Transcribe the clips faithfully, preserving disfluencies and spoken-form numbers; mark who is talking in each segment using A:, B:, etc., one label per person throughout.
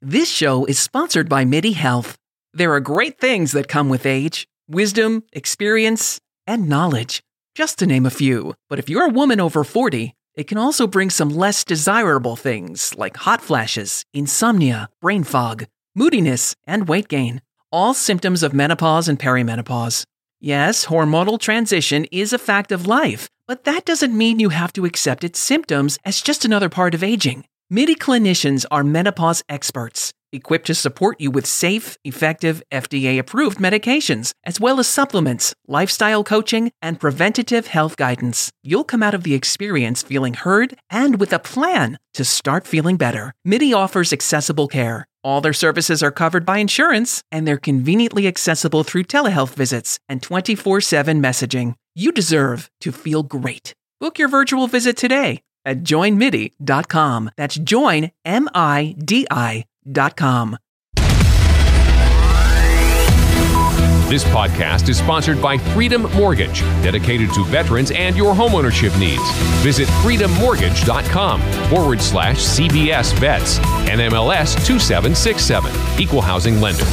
A: This show is sponsored by MIDI Health. There are great things that come with age, wisdom, experience, and knowledge, just to name a few. But if you're a woman over forty, it can also bring some less desirable things like hot flashes, insomnia, brain fog, moodiness, and weight gain, all symptoms of menopause and perimenopause. Yes, hormonal transition is a fact of life, but that doesn't mean you have to accept its symptoms as just another part of aging. MIDI clinicians are menopause experts, equipped to support you with safe, effective, F D A-approved medications, as well as supplements, lifestyle coaching, and preventative health guidance. You'll come out of the experience feeling heard and with a plan to start feeling better. MIDI offers accessible care. All their services are covered by insurance, and they're conveniently accessible through telehealth visits and twenty-four seven messaging. You deserve to feel great. Book your virtual visit today at join midi dot com. That's join, M I D I dot com.
B: This podcast is sponsored by Freedom Mortgage, dedicated to veterans and your homeownership needs. Visit freedom mortgage dot com forward slash C B S Vets, N M L S two seven six seven, Equal Housing Lender.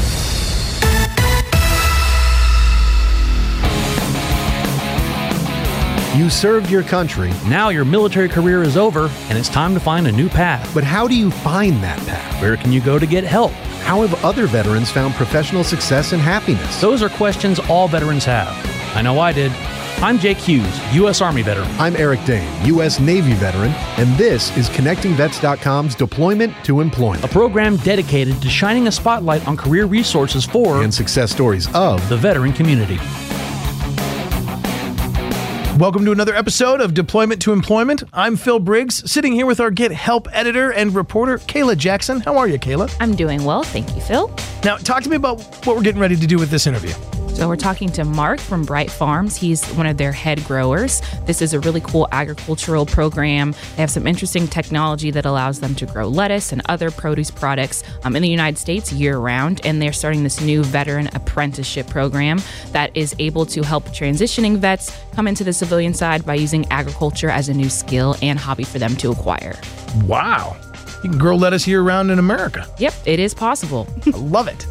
C: You served your country.
D: Now your military career is over, and it's time to find a new path.
C: But how do you find that path?
D: Where can you go to get help?
C: How have other veterans found professional success and happiness?
D: Those are questions all veterans have. I know I did. I'm Jake Hughes, U S Army veteran.
C: I'm Eric Dane, U S Navy veteran, and this is connecting vets dot com's Deployment to Employment,
D: a program dedicated to shining a spotlight on career resources for
C: and success stories of
D: the veteran community.
E: Welcome to another episode of Deployment to Employment. I'm Phil Briggs, sitting here with our Get Help editor and reporter, Kayla Jackson. How are you, Kayla?
F: I'm doing well, thank you, Phil.
E: Now, talk to me about what we're getting ready to do with this interview.
F: So we're talking to Mark from Bright Farms. He's one of their head growers. This is a really cool agricultural program. They have some interesting technology that allows them to grow lettuce and other produce products um, in the United States year-round. And they're starting this new veteran apprenticeship program that is able to help transitioning vets come into the civilian side by using agriculture as a new skill and hobby for them to acquire.
E: Wow. You can grow lettuce year-round in America.
F: Yep, it is possible.
E: I love it.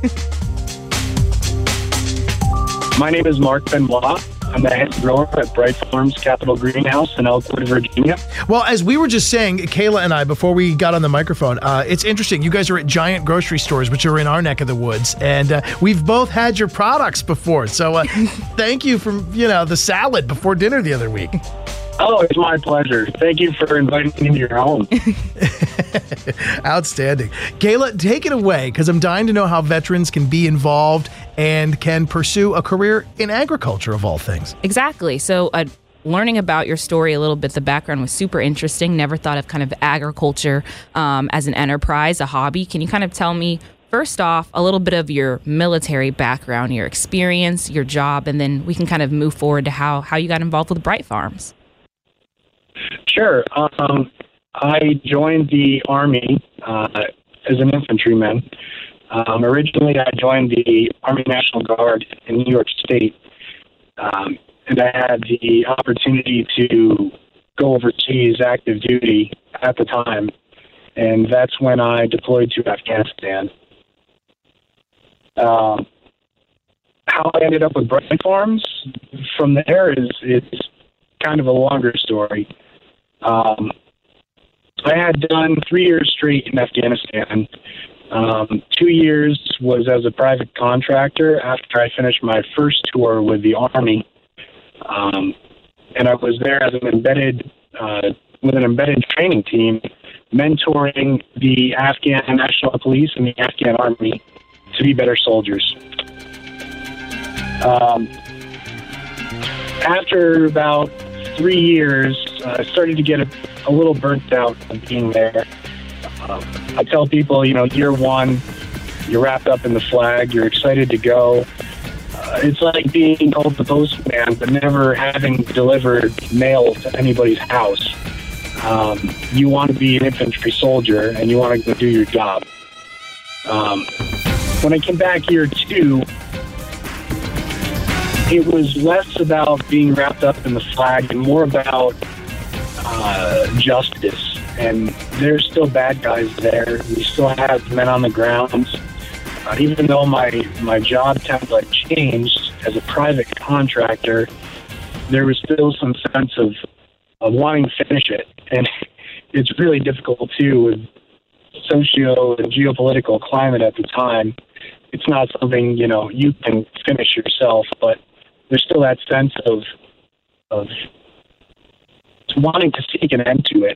G: My name is Mark Benoit. I'm the head grower at Bright Farms Capital Greenhouse in Elkwood, Virginia.
E: Well, as we were just saying, Kayla and I, before we got on the microphone, uh, it's interesting. You guys are at Giant grocery stores, which are in our neck of the woods, and uh, we've both had your products before. So uh, thank you for, you know, the salad before dinner the other week.
G: Oh, it's my pleasure. Thank you for inviting me into your home.
E: Outstanding. Kayla, take it away, because I'm dying to know how veterans can be involved and can pursue a career in agriculture, of all things.
F: Exactly. So uh, learning about your story a little bit, the background was super interesting. Never thought of kind of agriculture um, as an enterprise, a hobby. Can you kind of tell me, first off, a little bit of your military background, your experience, your job, and then we can kind of move forward to how, how you got involved with Bright Farms?
G: Sure. Um, I joined the Army uh, as an infantryman. Um, originally, I joined the Army National Guard in New York State, um, and I had the opportunity to go overseas active duty at the time, and that's when I deployed to Afghanistan. Um, how I ended up with Bright Farms from there is is kind of a longer story. Um, I had done three years straight in Afghanistan. Um, two years was as a private contractor after I finished my first tour with the Army. Um, and I was there as an embedded, uh, with an embedded training team, mentoring the Afghan National Police and the Afghan Army to be better soldiers. Um, after about three years, I uh, started to get a, a little burnt out of being there. Uh, I tell people, you know, year one, you're wrapped up in the flag, you're excited to go. Uh, it's like being called the postman, but never having delivered mail to anybody's house. Um, you want to be an infantry soldier, and you want to go do your job. Um, when I came back year two, it was less about being wrapped up in the flag and more about uh, justice and there's still bad guys there. We still have men on the ground. Uh, even though my, my job template changed as a private contractor, there was still some sense of, of wanting to finish it. And it's really difficult, too, with socio and geopolitical climate at the time. It's not something, you know, you can finish yourself, but there's still that sense of of wanting to seek an end to it.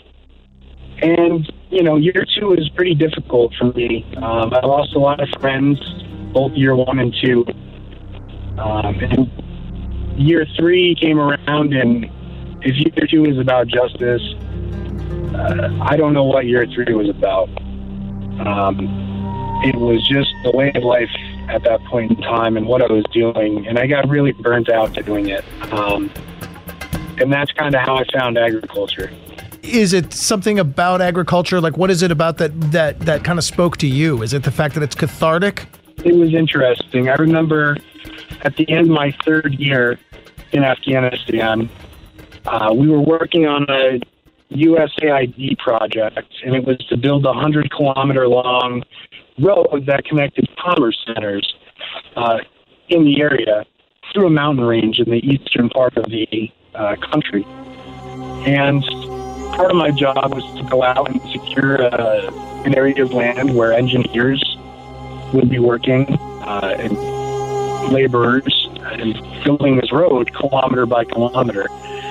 G: And, you know, year two is pretty difficult for me. Um, I lost a lot of friends, both year one and two. Um, and year three came around, and if year two is about justice, uh, I don't know what year three was about. Um, it was just the way of life at that point in time and what I was doing, and I got really burnt out doing it. Um, and that's kind of how I found agriculture.
E: Is it something about agriculture? Like, what is it about that, that, that kind of spoke to you? Is it the fact that it's cathartic?
G: It was interesting. I remember at the end of my third year in Afghanistan, uh, we were working on a U S A I D project, and it was to build a one hundred kilometer long road that connected commerce centers uh, in the area through a mountain range in the eastern part of the uh, country. And part of my job was to go out and secure uh, an area of land where engineers would be working uh, and laborers and building this road kilometer by kilometer.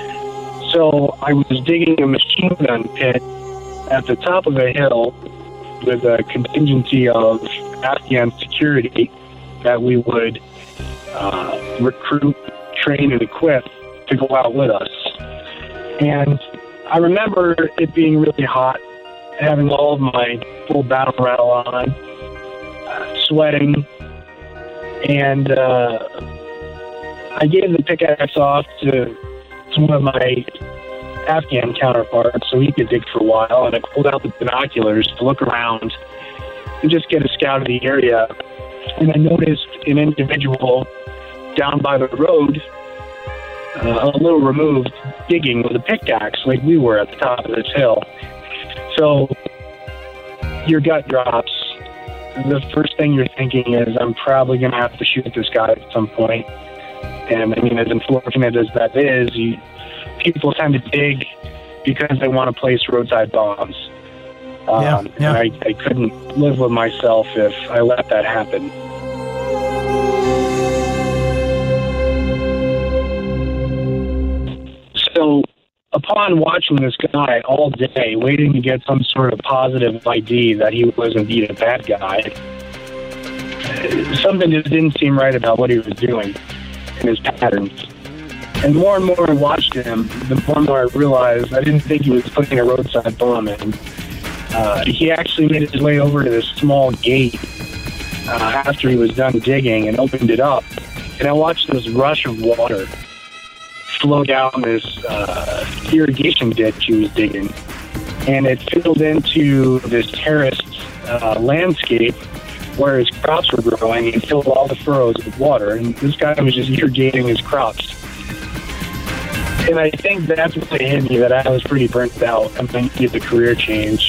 G: So I was digging a machine gun pit at the top of a hill with a contingency of Afghan security that we would uh, recruit, train, and equip to go out with us. And I remember it being really hot, having all of my full battle rattle on, uh, sweating, and uh, I gave the pickaxe off to, to one of my Afghan counterparts so he could dig for a while, and I pulled out the binoculars to look around and just get a scout of the area. And I noticed an individual down by the road, uh, a little removed, digging with a pickaxe like we were at the top of this hill. So your gut drops. The first thing you're thinking is, I'm probably going to have to shoot this guy at some point. And I mean, as unfortunate as that is, you, people tend to dig because they want to place roadside bombs. Um,
E: yeah, yeah.
G: And I, I couldn't live with myself if I let that happen. So upon watching this guy all day, waiting to get some sort of positive I D that he was indeed a bad guy, something just didn't seem right about what he was doing and his patterns. And more and more I watched him, the more and more I realized I didn't think he was putting a roadside bomb in. Uh, he actually made his way over to this small gate uh, after he was done digging and opened it up. And I watched this rush of water flow down this uh, irrigation ditch he was digging. And it filled into this terraced uh, landscape where his crops were growing and filled all the furrows with water. And this guy was just irrigating his crops. And I think that's what hit me, that I was pretty burnt out. I'm going to get a career change.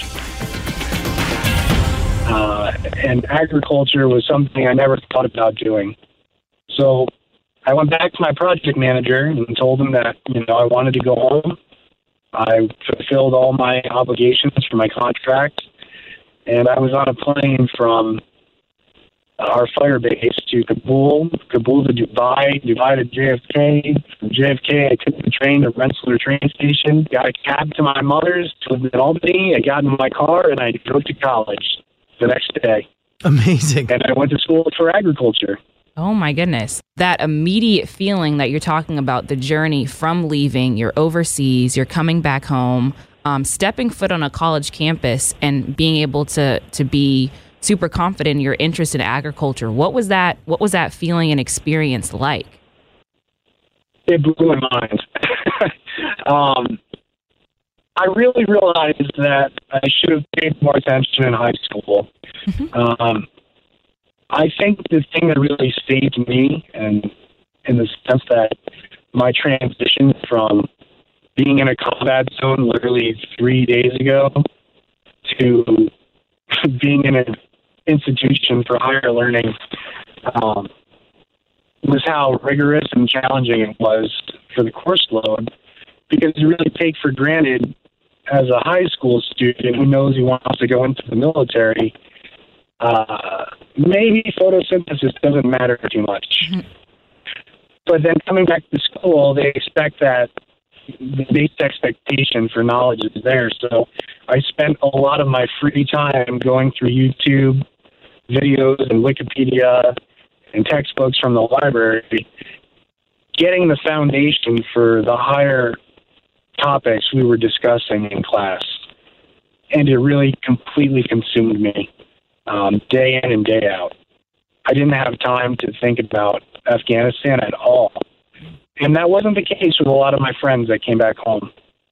G: Uh, and agriculture was something I never thought about doing. So I went back to my project manager and told him that, you know, I wanted to go home. I fulfilled all my obligations for my contract. And I was on a plane from our fire base to Kabul, Kabul to Dubai, Dubai to J F K. From J F K, I took the train to Rensselaer train station, got a cab to my mother's to live in Albany. I got in my car, and I drove to college the next day.
E: Amazing.
G: And I went to school for agriculture.
F: Oh my goodness. That immediate feeling that you're talking about, the journey from leaving, you're overseas, you're coming back home, um, stepping foot on a college campus and being able to to be super confident in your interest in agriculture. What was that what was that feeling and experience like?
G: It blew my mind. um, I really realized that I should have paid more attention in high school. Mm-hmm. Um, I think the thing that really saved me, and in the sense that my transition from being in a combat zone literally three days ago to being in an institution for higher learning um, was how rigorous and challenging it was for the course load, because you really take for granted as a high school student who knows he wants to go into the military, uh, maybe photosynthesis doesn't matter too much. Mm-hmm. But then coming back to school, they expect that the base expectation for knowledge is there. So I spent a lot of my free time going through YouTube videos and Wikipedia and textbooks from the library, getting the foundation for the higher topics we were discussing in class. And it really completely consumed me, um, day in and day out. I didn't have time to think about Afghanistan at all. And that wasn't the case with a lot of my friends that came back home.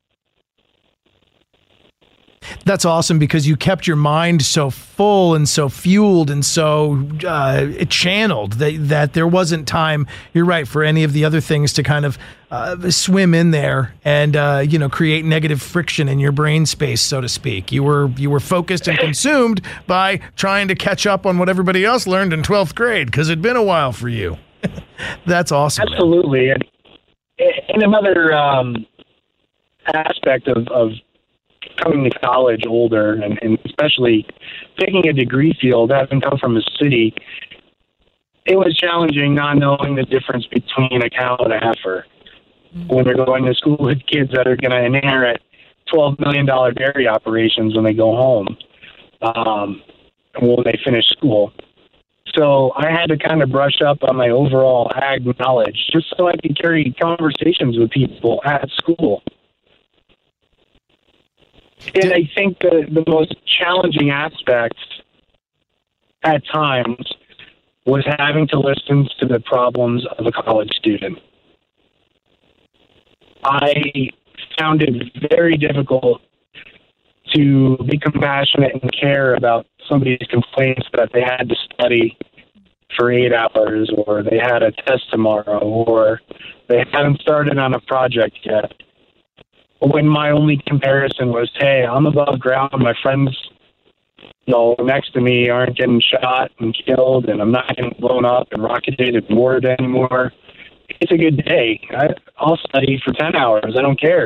E: That's awesome, because you kept your mind so full and so fueled and so uh, channeled that, that there wasn't time, you're right, for any of the other things to kind of uh, swim in there and uh, you know, create negative friction in your brain space, so to speak. You were you were focused and consumed by trying to catch up on what everybody else learned in twelfth grade, because it'd been a while for you. That's awesome.
G: Absolutely. And, and another um, aspect of, of coming to college older, and, and especially picking a degree field, having come from a city, it was challenging not knowing the difference between a cow and a heifer when they're going to school with kids that are going to inherit twelve million dollars dairy operations when they go home, um, when they finish school. So I had to kind of brush up on my overall ag knowledge just so I could carry conversations with people at school. And I think the, the most challenging aspect at times was having to listen to the problems of a college student. I found it very difficult to be compassionate and care about somebody's complaints that they had to study for eight hours, or they had a test tomorrow, or they haven't started on a project yet. When my only comparison was, hey, I'm above ground, my friends, you know, next to me aren't getting shot and killed, and I'm not getting blown up and rocketed and bored anymore. It's a good day. I, I'll study for ten hours. I don't care.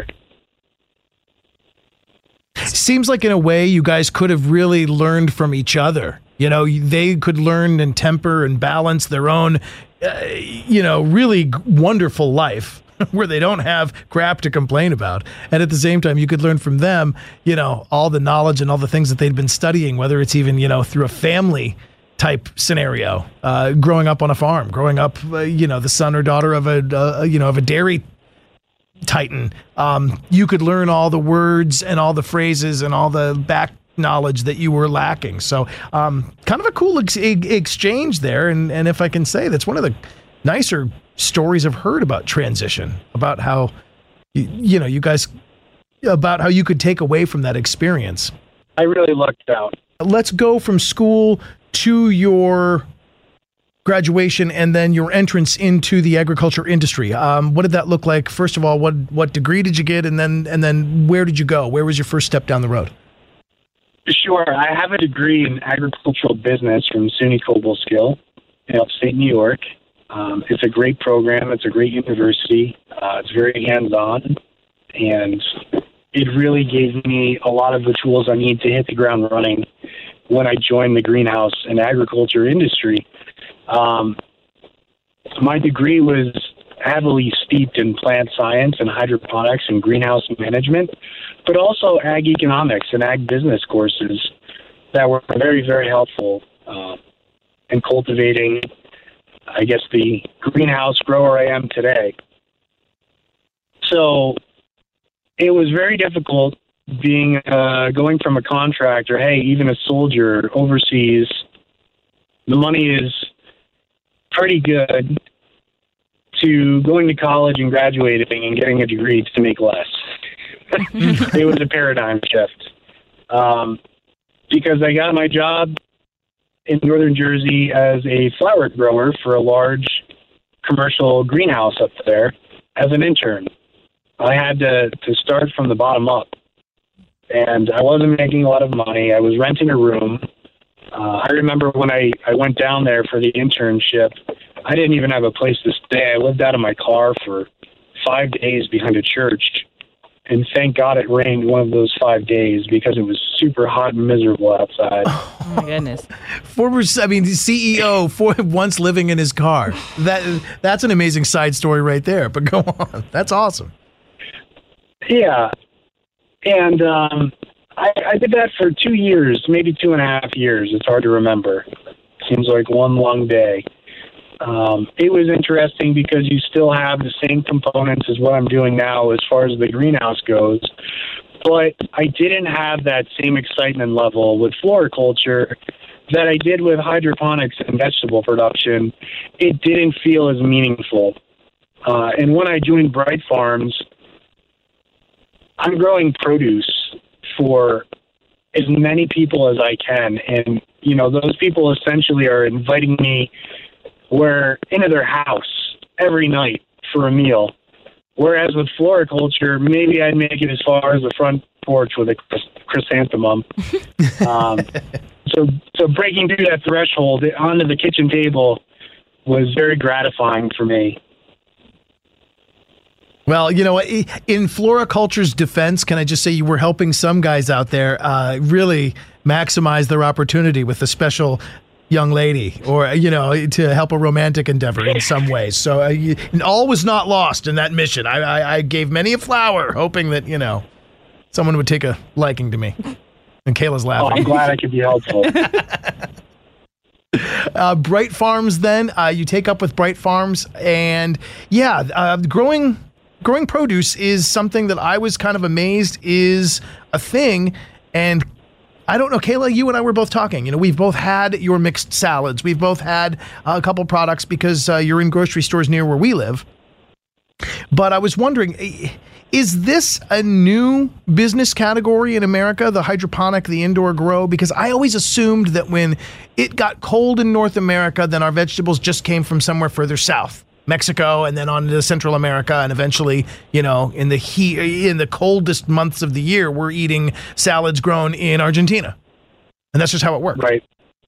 E: Seems like in a way you guys could have really learned from each other. You know, they could learn and temper and balance their own, uh, you know, really wonderful life where they don't have crap to complain about. And at the same time, you could learn from them, you know, all the knowledge and all the things that they'd been studying, whether it's even, you know, through a family type scenario, uh, growing up on a farm, growing up, uh, you know, the son or daughter of a, uh, you know, of a dairy titan. Um, you could learn all the words and all the phrases and all the back knowledge that you were lacking. So um, kind of a cool ex- exchange there. And, and if I can say, that's one of the nicer stories I've heard about transition, about how, you, you know, you guys, about how you could take away from that experience.
G: I really lucked out.
E: Let's go from school to your graduation and then your entrance into the agriculture industry. Um, what did that look like? First of all, what what degree did you get, and then and then where did you go? Where was your first step down the road?
G: Sure. I have a degree in agricultural business from SUNY Cobleskill in upstate New York. Um, it's a great program. It's a great university. Uh, it's very hands-on, and it really gave me a lot of the tools I need to hit the ground running when I joined the greenhouse and agriculture industry. Um, my degree was heavily steeped in plant science and hydroponics and greenhouse management, but also ag economics and ag business courses that were very, very helpful uh, in cultivating, I guess, the greenhouse grower I am today. So it was very difficult being uh, going from a contractor, hey, even a soldier overseas, the money is pretty good, to going to college and graduating and getting a degree to make less. It was a paradigm shift. Um, because I got my job in northern Jersey as a flower grower for a large commercial greenhouse up there as an intern. I had to, to start from the bottom up. And I wasn't making a lot of money. I was renting a room. Uh, I remember when I, I went down there for the internship, I didn't even have a place to stay. I lived out of my car for five days behind a church. And thank God it rained one of those five days because it was super hot and miserable outside.
F: Oh, my goodness.
E: Former, I mean, C E O for once living in his car. That That's an amazing side story right there. But go on. That's awesome.
G: Yeah. And um, I, I did that for two years, maybe two and a half years. It's hard to remember. Seems like one long day. Um, it was interesting because you still have the same components as what I'm doing now as far as the greenhouse goes, but I didn't have that same excitement level with floriculture that I did with hydroponics and vegetable production. It didn't feel as meaningful. Uh, and when I joined Bright Farms, I'm growing produce for as many people as I can. And, you know, those people essentially are inviting me where into their house every night for a meal. Whereas with floriculture, maybe I'd make it as far as the front porch with a chrysanthemum. um, so, so breaking through that threshold onto the kitchen table was very gratifying for me.
E: Well, you know, in floriculture's defense, can I just say you were helping some guys out there uh, really maximize their opportunity with a special young lady, or, you know, to help a romantic endeavor in some ways. So uh, you, all was not lost in that mission. I, I, I gave many a flower, hoping that, you know, someone would take a liking to me. And Kayla's laughing.
G: Oh, I'm glad I could be helpful.
E: uh, Bright Farms, then uh, you take up with Bright Farms, and yeah, uh, growing growing produce is something that I was kind of amazed is a thing. And I don't know, Kayla, you and I were both talking. You know, we've both had your mixed salads. We've both had uh, a couple products because uh, you're in grocery stores near where we live. But I was wondering, is this a new business category in America, the hydroponic, the indoor grow? Because I always assumed that when it got cold in North America, then our vegetables just came from somewhere further south, Mexico, and then on to Central America, and eventually, you know, in the heat, in the coldest months of the year, we're eating salads grown in Argentina, and that's just how it works.
G: Right.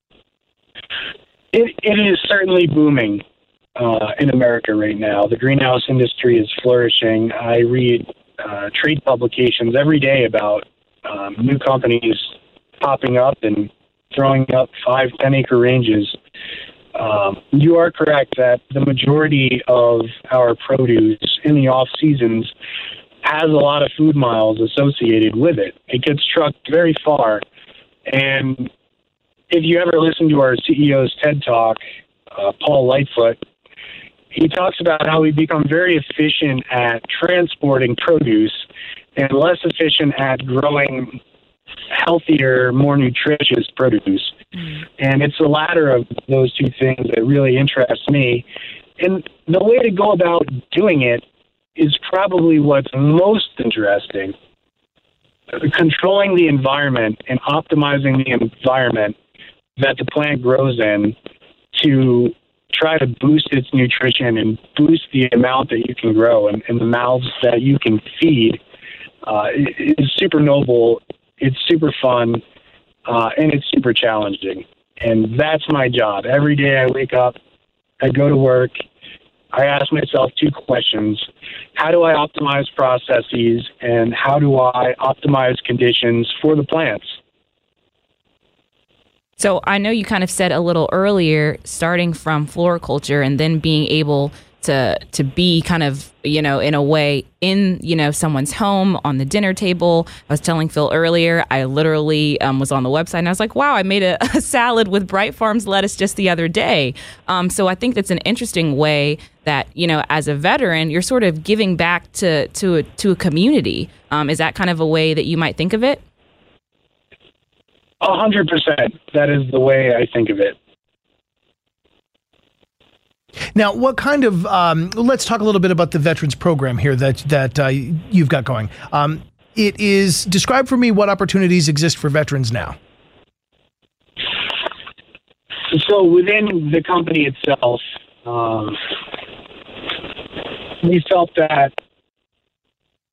G: It it is certainly booming uh, in America right now. The greenhouse industry is flourishing. I read uh, trade publications every day about um, new companies popping up and throwing up five, ten acre ranges. Um, you are correct that the majority of our produce in the off seasons has a lot of food miles associated with it. It gets trucked very far. And if you ever listen to our C E O's TED Talk, uh, Paul Lightfoot, he talks about how we become very efficient at transporting produce and less efficient at growing healthier, more nutritious produce. Mm. And it's the latter of those two things that really interests me. And the way to go about doing it is probably what's most interesting. Controlling the environment and optimizing the environment that the plant grows in to try to boost its nutrition and boost the amount that you can grow and, and the mouths that you can feed uh, is super noble. It's super fun, uh, and it's super challenging. And that's my job. Every day I wake up, I go to work, I ask myself two questions. How do I optimize processes, and how do I optimize conditions for the plants?
F: So I know you kind of said a little earlier, starting from floriculture and then being able to to be kind of, you know, in a way in, you know, someone's home on the dinner table. I was telling Phil earlier, I literally um, was on the website and I was like, wow, I made a, a salad with Bright Farms lettuce just the other day. Um, so I think that's an interesting way that, you know, as a veteran, you're sort of giving back to to a, to a community. Um, is that kind of a way that you might think of it?
G: A hundred percent. That is the way I think of it.
E: Now, what kind of, um, let's talk a little bit about the Veterans Program here that that uh, you've got going. Um, it is, describe for me what opportunities exist for veterans now.
G: So within the company itself, um, we felt that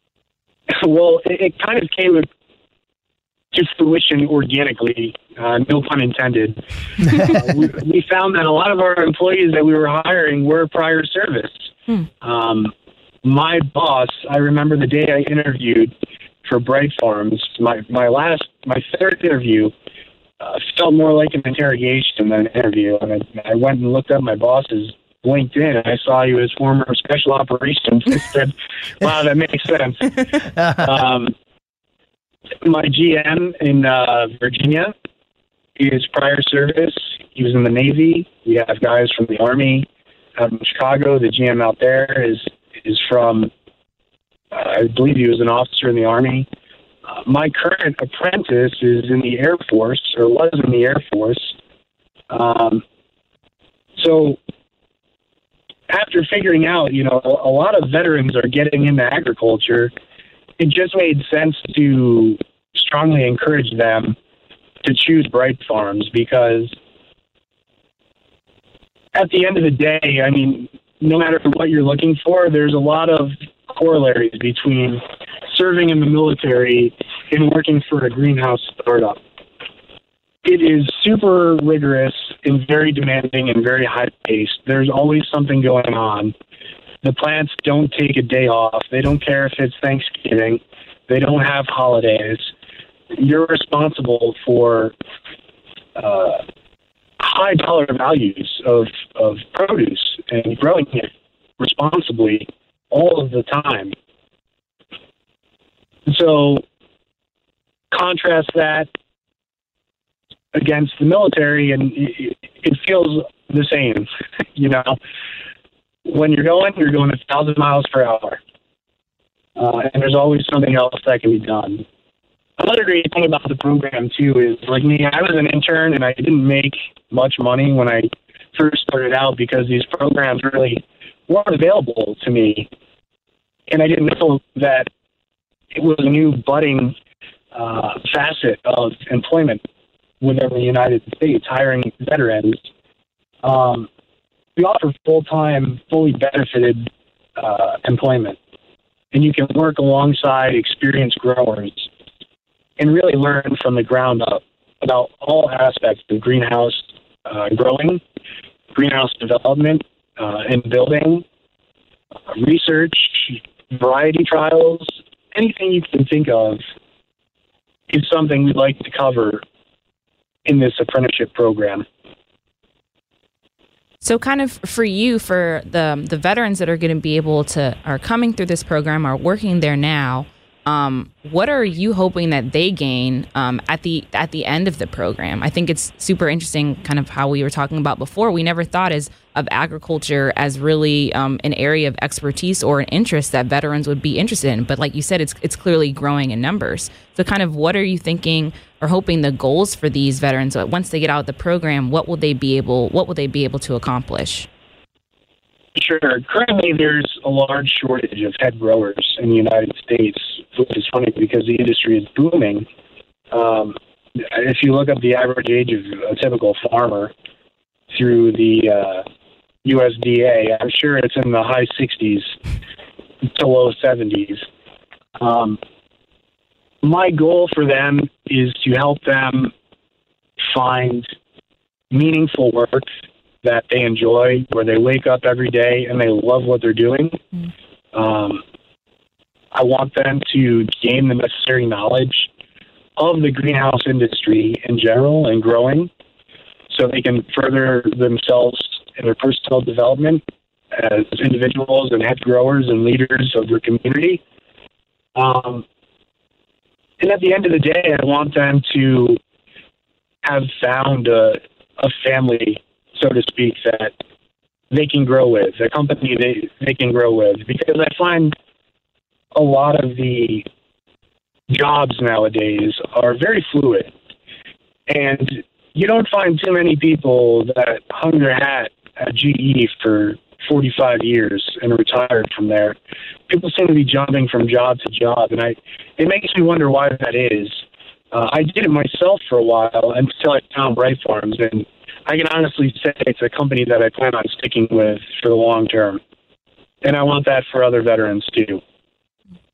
G: Well, it, it kind of came to fruition organically, uh, no pun intended. uh, we, we found that a lot of our employees that we were hiring were prior service. Hmm. Um, my boss, I remember the day I interviewed for Bright Farms, my, my last, my third interview, uh, felt more like an interrogation than an interview. And I, I went and looked up my boss's LinkedIn, and I saw he was former special operations. I said, wow, that makes sense. Um, my G M in uh, Virginia is prior service. He was in the Navy. We have guys from the Army out in Chicago. The G M out there is is from, uh, I believe he was an officer in the Army. Uh, my current apprentice is in the Air Force, or was in the Air Force. Um, so after figuring out, you know, a lot of veterans are getting into agriculture, it just made sense to strongly encourage them to choose Bright Farms, because at the end of the day, I mean, no matter what you're looking for, there's a lot of corollaries between serving in the military and working for a greenhouse startup. It is super rigorous and very demanding and very high-paced. There's always something going on. The plants don't take a day off. They don't care if it's Thanksgiving. They don't have holidays. You're responsible for uh, high dollar values of, of produce and growing it responsibly all of the time. So contrast that against the military, and it, it feels the same. You know, when you're going, you're going a thousand miles per hour, uh, and there's always something else that can be done. Another great thing about the program too is, like me, I was an intern and I didn't make much money when I first started out because these programs really weren't available to me, and I didn't know that it was a new budding uh, facet of employment within the United States, hiring veterans. Um, we offer full-time, fully benefited uh, employment, and you can work alongside experienced growers and really learn from the ground up about all aspects of greenhouse uh, growing, greenhouse development uh, and building, uh, research, variety trials, anything you can think of is something we'd like to cover in this apprenticeship program.
F: So kind of for you, for the the veterans that are going to be able to, are coming through this program, are working there now, um, what are you hoping that they gain um, at the at the end of the program? I think it's super interesting, kind of how we were talking about before. We never thought as of agriculture as really um, an area of expertise or an interest that veterans would be interested in. But like you said, it's it's clearly growing in numbers. So kind of what are you thinking or hoping the goals for these veterans, once they get out of the program, what will they be able, what will they be able to accomplish?
G: Sure. Currently, there's a large shortage of head growers in the United States, which is funny because the industry is booming. Um, if you look up the average age of a typical farmer through the uh, U S D A, I'm sure it's in the high sixties to low seventies. Um, my goal for them is to help them find meaningful work that they enjoy, where they wake up every day and they love what they're doing. Mm. Um, I want them to gain the necessary knowledge of the greenhouse industry in general and growing, so they can further themselves in their personal development as individuals and head growers and leaders of their community. Um, and at the end of the day, I want them to have found a, a family, so to speak, that they can grow with, a company they, they can grow with. Because I find a lot of the jobs nowadays are very fluid. And you don't find too many people that hung their hat at G E for forty-five years and retired from there. People seem to be jumping from job to job, and I it makes me wonder why that is. Uh, I did it myself for a while until I found Bright Farms, and I can honestly say it's a company that I plan on sticking with for the long term. And I want that for other veterans too.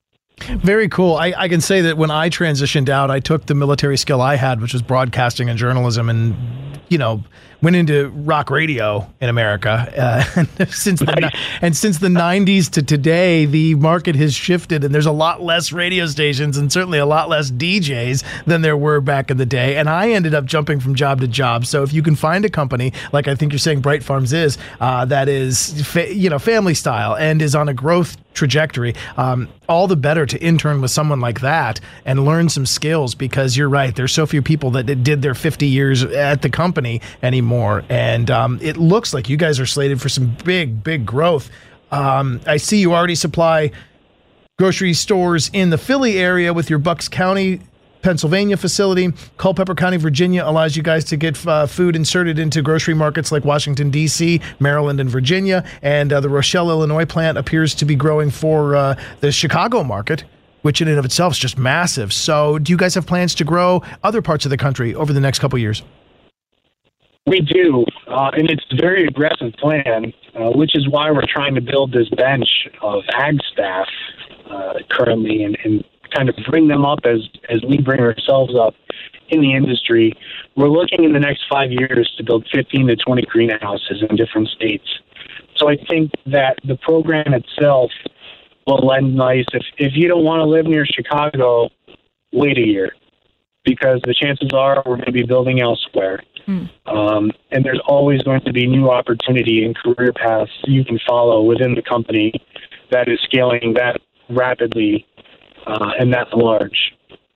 E: Very cool. I, I can say that when I transitioned out, I took the military skill I had, which was broadcasting and journalism, and, you know, went into rock radio in America. Uh, and since the and since the nineties to today, the market has shifted, and there's a lot less radio stations and certainly a lot less D Js than there were back in the day. And I ended up jumping from job to job. So if you can find a company like I think you're saying Bright Farms is, uh, that is fa- you know family style and is on a growth trajectory, um, all the better to intern with someone like that and learn some skills, because you're right, there's so few people that did their fifty years at the company anymore, and um, it looks like you guys are slated for some big big growth. um, I see you already supply grocery stores in the Philly area with your Bucks County, Pennsylvania facility. Culpeper County, Virginia allows you guys to get uh, food inserted into grocery markets like Washington, D C, Maryland, and Virginia. And uh, the Rochelle, Illinois plant appears to be growing for uh, the Chicago market, which in and of itself is just massive. So do you guys have plans to grow other parts of the country over the next couple of years?
G: We do, uh, and it's a very aggressive plan, uh, which is why we're trying to build this bench of ag staff uh, currently and, and kind of bring them up as, as we bring ourselves up in the industry. We're looking in the next five years to build fifteen to twenty greenhouses in different states. So I think that the program itself will lend nice. If, if you don't want to live near Chicago, wait a year, because the chances are we're going to be building elsewhere. Hmm. Um, and there's always going to be new opportunity and career paths you can follow within the company that is scaling that rapidly uh, and that large.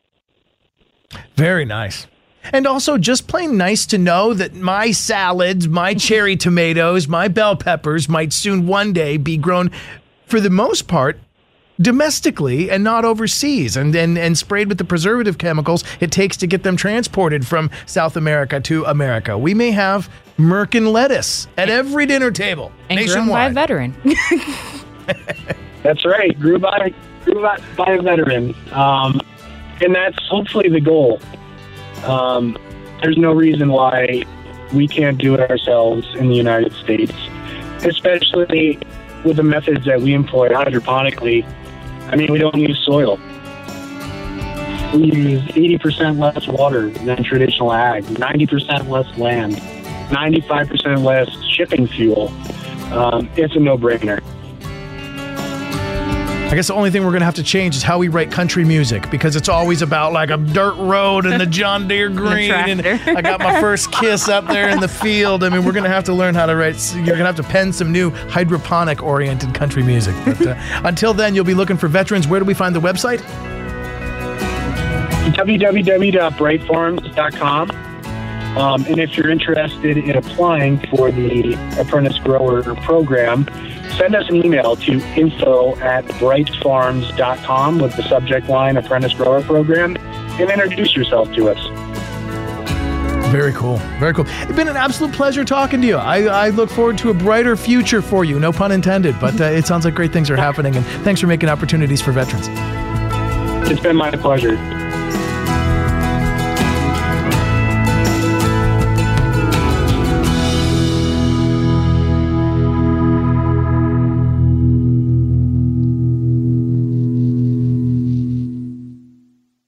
E: Very nice. And also just plain nice to know that my salads, my cherry tomatoes, my bell peppers might soon one day be grown, for the most part, domestically and not overseas, and, and and sprayed with the preservative chemicals it takes to get them transported from South America to America. We may have Merkin lettuce at every dinner table
F: and
E: nationwide.
F: Grown by a veteran.
G: That's right, grew by, grew by, by a veteran. Um, and that's hopefully the goal. Um, there's no reason why we can't do it ourselves in the United States, especially with the methods that we employ hydroponically. I mean, we don't use soil. We use eighty percent less water than traditional ag, ninety percent less land, ninety-five percent less shipping fuel. Um, it's a no-brainer.
E: I guess the only thing we're going to have to change is how we write country music, because it's always about like a dirt road and the John Deere green, and I got my first kiss up there in the field. I mean, we're going to have to learn how to write. You're going to have to pen some new hydroponic-oriented country music. But uh, until then, you'll be looking for veterans. Where do we find the website?
G: w w w dot bright farms dot com. Um, and if you're interested in applying for the Apprentice Grower program, send us an email to info at bright farms dot com with the subject line Apprentice Grower Program, and introduce yourself to us.
E: Very cool. Very cool. It's been an absolute pleasure talking to you. I, I look forward to a brighter future for you. No pun intended, but uh, it sounds like great things are happening, and thanks for making opportunities for veterans.
G: It's been my pleasure.